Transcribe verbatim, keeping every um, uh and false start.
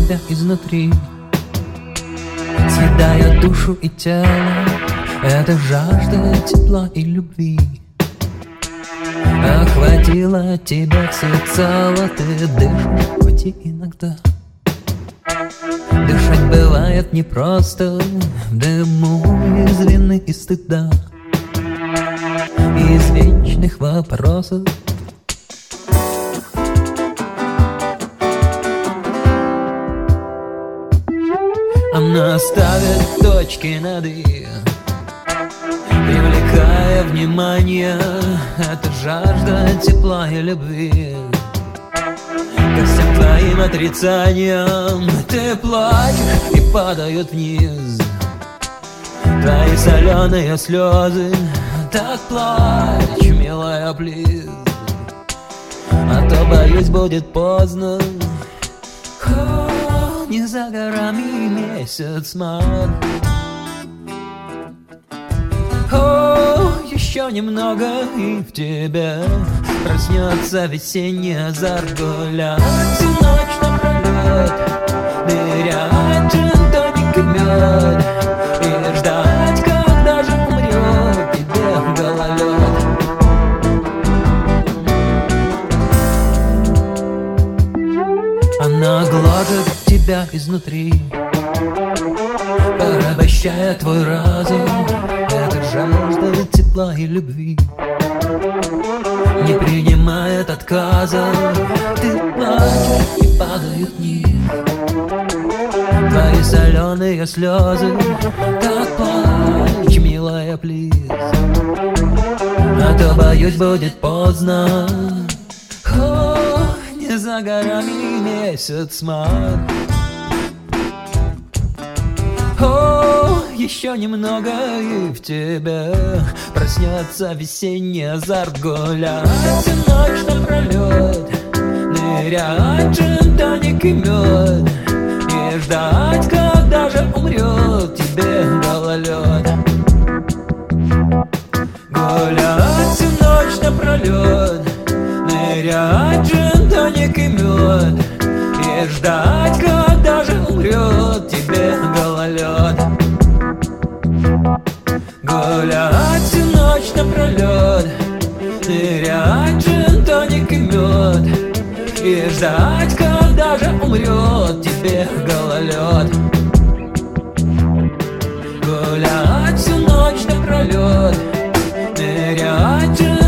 тебя изнутри, съедая душу и тело. Это жажда тепла и любви охватила тебя всецело. Ты дышишь, хоть и иногда. Дышать бывает непросто в дыму из вины и стыда, из вечных вопросов. Она ставит точки над «и», привлекая внимание. Это жажда тепла и любви ко всем твоим отрицаниям. Ты плачешь и падают вниз твои соленые слезы. Так плачь, милая, плиз, а то, боюсь, будет поздно. О, не за горами месяц март. О, еще немного, и в тебе проснется весенний азарт. Гулять всю ночь напролет, нырять джин-тоник и мед, и ждать, когда же умрет тебе гололед. Она гложет тебя изнутри, порабощая твой разум. Это жажда тепла и любви не принимает отказа. Ты плачешь и падают вниз твои соленые слезы. Так плачь, милая, плиз, а то, боюсь, будет поздно. О, не за горами месяц март. О, еще немного, и в тебе проснется весенний азарт. Гулять всю ночь напролет, нырять джин-тоник и мед, и ждать, когда же умрет тебе гололед. Гулять всю ночь напролет, нырять джин-тоник и мед, и ждать, когда же умрет тебе гололед. Гулять всю ночь напролет, нырять джин-тоник и мед, и ждать, когда же умрет тебе гололед. Гулять всю ночь напролет, нырять джин-тоник